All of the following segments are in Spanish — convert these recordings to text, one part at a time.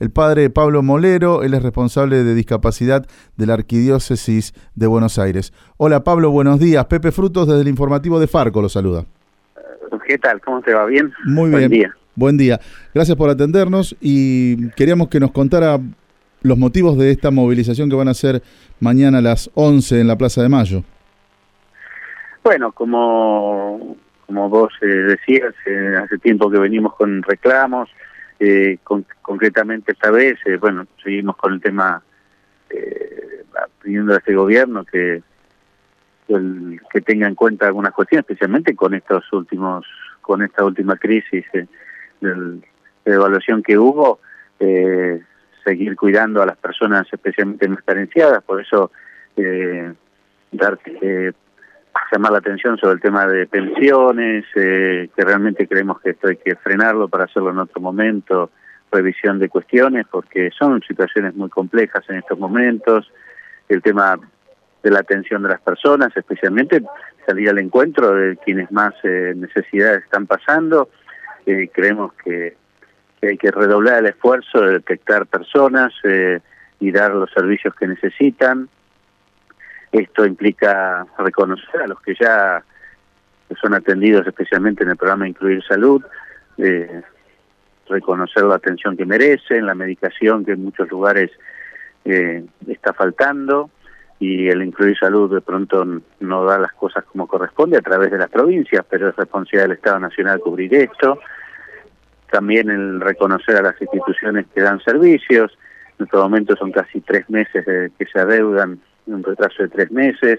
el padre Pablo Molero. Él es responsable de discapacidad de la Arquidiócesis de Buenos Aires. Hola Pablo, buenos días. Pepe Frutos desde el informativo de Farco lo saluda. ¿Qué tal? ¿Cómo te va? ¿Bien? Muy bien. Buen día. Buen día. Gracias por atendernos y queríamos que nos contara los motivos de esta movilización que van a hacer mañana a las 11 en la Plaza de Mayo. Bueno, como vos decías, hace tiempo que venimos con reclamos, concretamente esta vez, seguimos con el tema pidiendo a este gobierno que tenga en cuenta algunas cuestiones, especialmente con esta última crisis de evaluación que hubo, seguir cuidando a las personas especialmente más carenciadas. Por eso llamar la atención sobre el tema de pensiones, que realmente creemos que esto hay que frenarlo para hacerlo en otro momento, revisión de cuestiones, porque son situaciones muy complejas en estos momentos, el tema de la atención de las personas, especialmente salir al encuentro de quienes más necesidades están pasando. Creemos que hay que redoblar el esfuerzo de detectar personas y dar los servicios que necesitan. Esto implica reconocer a los que ya son atendidos, especialmente en el programa Incluir Salud, reconocer la atención que merecen, la medicación que en muchos lugares está faltando, y el Incluir Salud de pronto no da las cosas como corresponde a través de las provincias, pero es responsabilidad del Estado Nacional cubrir esto. También el reconocer a las instituciones que dan servicios. En este momento son casi 3 meses que se adeudan, un retraso de 3 meses.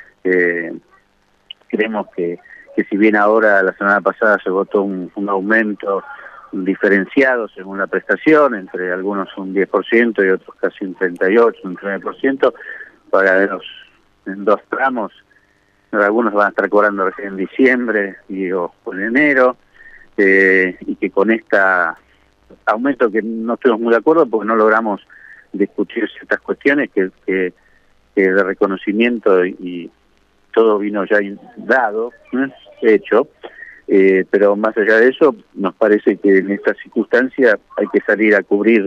Creemos que si bien ahora, la semana pasada, se votó un aumento diferenciado según la prestación, entre algunos un 10% y otros casi un 38%, un 39%, pagaderos en 2 tramos. Algunos van a estar cobrando recién en diciembre o en enero, y que con este aumento, que no estuvimos muy de acuerdo porque no logramos discutir ciertas cuestiones que de reconocimiento, y todo vino ya dado, hecho, pero más allá de eso, nos parece que en esta circunstancia hay que salir a cubrir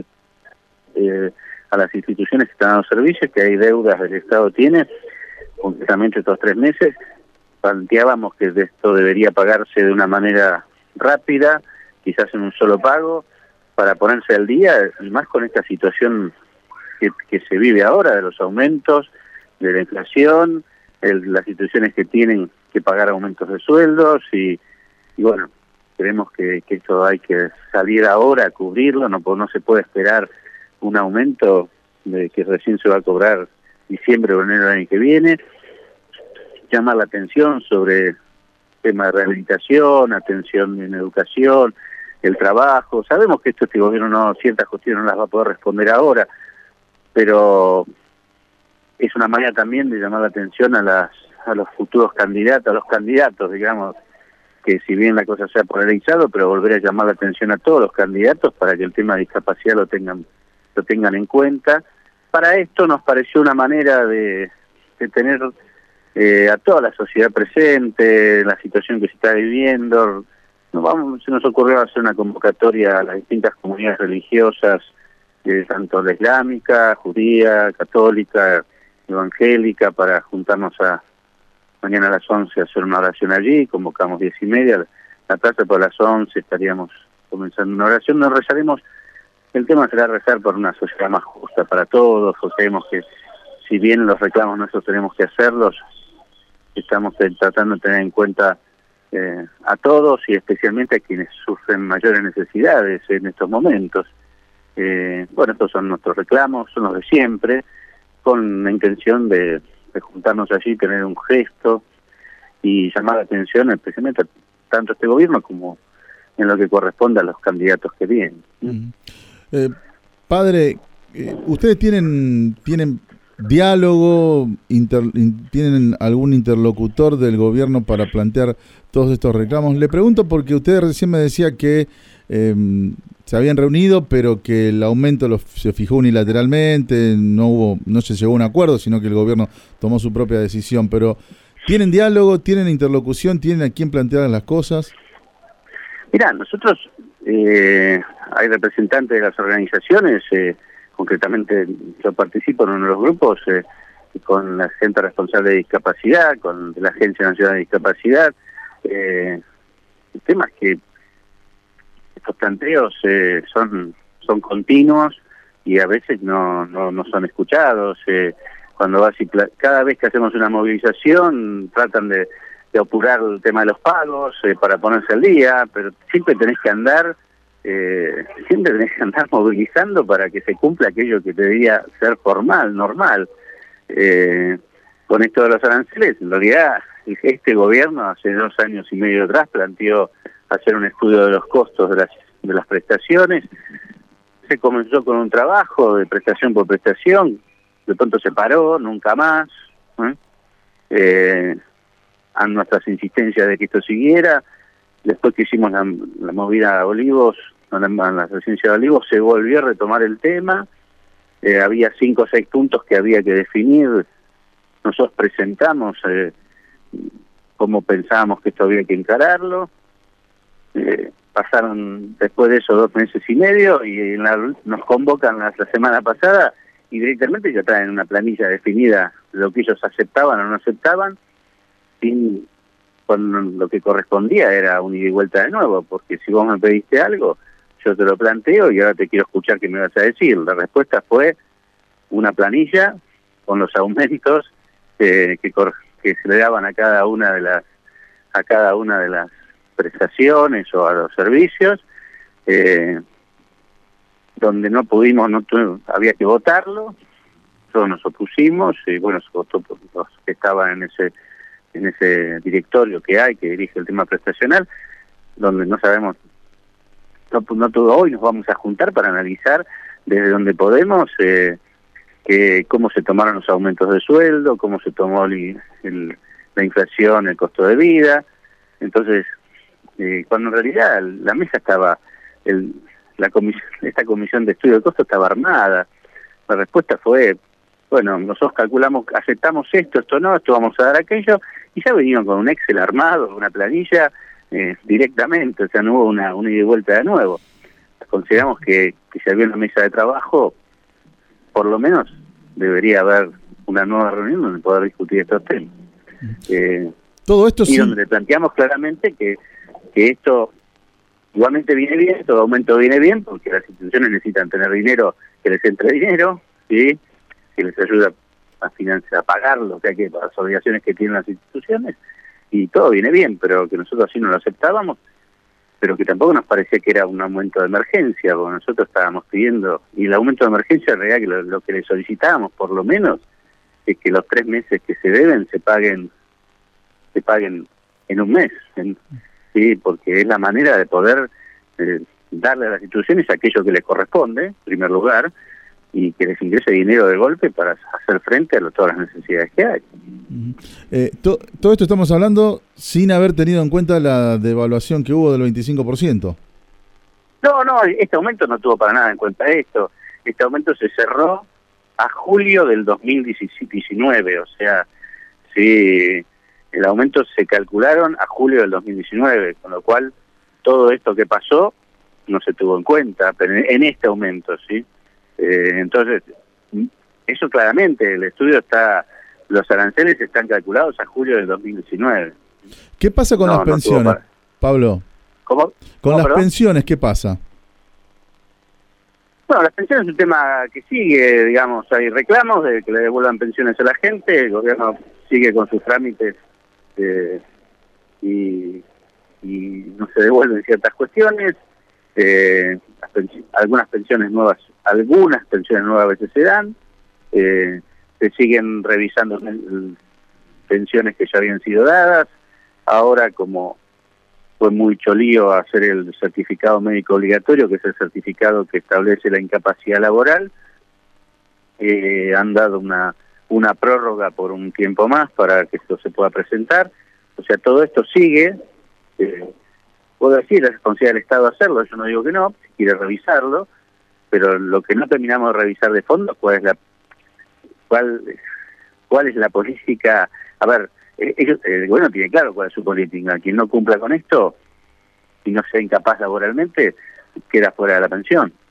a las instituciones que están dando servicios, que hay deudas del Estado tiene, concretamente estos 3 meses. Planteábamos que esto debería pagarse de una manera rápida, quizás en un solo pago, para ponerse al día, y más con esta situación que se vive ahora, de los aumentos, de la inflación, las instituciones que tienen que pagar aumentos de sueldos, y bueno, creemos que esto hay que salir ahora a cubrirlo. No se puede esperar un aumento de que recién se va a cobrar diciembre o enero del año que viene. Llama la atención sobre el tema de rehabilitación, atención en educación, el trabajo. Sabemos que este gobierno ciertas cuestiones no las va a poder responder ahora, pero es una manera también de llamar la atención a los futuros candidatos, a los candidatos, digamos, que si bien la cosa sea polarizado, pero volver a llamar la atención a todos los candidatos para que el tema de discapacidad lo tengan en cuenta. Para esto nos pareció una manera de tener a toda la sociedad presente, la situación que se está viviendo. Se nos ocurrió hacer una convocatoria a las distintas comunidades religiosas, tanto la islámica, judía, católica, evangélica, para juntarnos mañana a las 11 a hacer una oración allí. Convocamos 10:30, la plaza por las 11 estaríamos comenzando una oración. Nos rezaremos. El tema será rezar por una sociedad más justa para todos, porque creemos que si bien los reclamos nosotros tenemos que hacerlos, estamos tratando de tener en cuenta a todos, y especialmente a quienes sufren mayores necesidades en estos momentos. Estos son nuestros reclamos, son los de siempre, con la intención de juntarnos allí, tener un gesto y llamar la atención especialmente tanto a este gobierno como en lo que corresponde a los candidatos que vienen. Padre, ¿ustedes tienen diálogo, tienen algún interlocutor del gobierno para plantear todos estos reclamos? Le pregunto porque usted recién me decía que se habían reunido, pero que el aumento se fijó unilateralmente, no se llegó a un acuerdo, sino que el gobierno tomó su propia decisión. Pero ¿tienen diálogo, tienen interlocución, tienen a quién plantear las cosas? Mirá, nosotros hay representantes de las organizaciones, concretamente yo participo en uno de los grupos, con la gente responsable de discapacidad, con la Agencia Nacional de Discapacidad. El tema es que estos planteos son continuos y a veces no son escuchados. Cuando vas y cada vez que hacemos una movilización tratan de apurar el tema de los pagos para ponerse al día, pero siempre tenés que andar movilizando para que se cumpla aquello que debería ser formal, normal. Con esto de los aranceles, en realidad este gobierno hace 2 años y medio atrás planteó hacer un estudio de los costos de las prestaciones. Se comenzó con un trabajo de prestación por prestación, de pronto se paró, nunca más. A nuestras insistencias de que esto siguiera, después que hicimos la movida a Olivos, a la residencia de Olivos, se volvió a retomar el tema. Había 5 o 6 puntos que había que definir. Nosotros presentamos cómo pensábamos que esto había que encararlo. Pasaron después de eso 2 meses y medio y nos convocan la semana pasada y directamente ya traen una planilla definida de lo que ellos aceptaban o no aceptaban, con lo que correspondía era un ida y vuelta de nuevo, porque si vos me pediste algo, yo te lo planteo y ahora te quiero escuchar qué me vas a decir. La respuesta fue una planilla con los aumentos que se le daban a cada una de las prestaciones o a los servicios, donde había que votarlo. Todos nos opusimos y bueno, se votó por los que estaban en ese directorio que dirige el tema prestacional, donde no sabemos, no todo. Hoy nos vamos a juntar para analizar desde donde podemos cómo se tomaron los aumentos de sueldo, cómo se tomó la inflación, el costo de vida. Entonces, cuando en realidad la mesa estaba, esta comisión de estudio de costo estaba armada. La respuesta fue, bueno, nosotros calculamos, aceptamos esto no, esto vamos a dar aquello, y ya venían con un Excel armado, una planilla directamente, o sea, no hubo una ida y vuelta de nuevo. Consideramos que si había una mesa de trabajo, por lo menos debería haber una nueva reunión donde poder discutir estos temas. Todo esto y donde le planteamos claramente que esto igualmente viene bien, todo aumento viene bien, porque las instituciones necesitan tener dinero, que les entre dinero, ¿sí?, que les ayuda a pagar las obligaciones que tienen las instituciones, y todo viene bien, pero que nosotros así no lo aceptábamos, pero que tampoco nos parecía que era un aumento de emergencia, porque nosotros estábamos pidiendo, y el aumento de emergencia en realidad que lo que le solicitábamos por lo menos es que los 3 meses que se deben se paguen en un mes, sí, porque es la manera de poder darle a las instituciones aquello que les corresponde, en primer lugar, y que les ingrese dinero de golpe para hacer frente a todas las necesidades que hay. Todo esto estamos hablando sin haber tenido en cuenta la devaluación que hubo del 25%. No, este aumento no tuvo para nada en cuenta esto. Este aumento se cerró a julio del 2019, o sea, sí, el aumento se calcularon a julio del 2019, con lo cual todo esto que pasó no se tuvo en cuenta, pero en este aumento, ¿sí? Entonces, eso claramente, el estudio los aranceles están calculados a julio del 2019. ¿Qué pasa con las pensiones, Pablo? ¿Cómo? Con las pensiones, ¿qué pasa? Bueno, las pensiones es un tema que sigue, digamos, hay reclamos de que le devuelvan pensiones a la gente, el gobierno sigue con sus trámites y no se devuelven ciertas cuestiones, algunas pensiones nuevas a veces se dan, se siguen revisando pensiones que ya habían sido dadas. Ahora, como fue mucho lío hacer el certificado médico obligatorio, que es el certificado que establece la incapacidad laboral, han dado una prórroga por un tiempo más para que esto se pueda presentar. O sea, todo esto sigue. Puedo decir, es responsabilidad del Estado hacerlo, yo no digo que no, si quiere revisarlo, pero lo que no terminamos de revisar de fondo, cuál es la política. A ver, el gobierno tiene claro cuál es su política. Quien no cumpla con esto y no sea incapaz laboralmente, queda fuera de la pensión.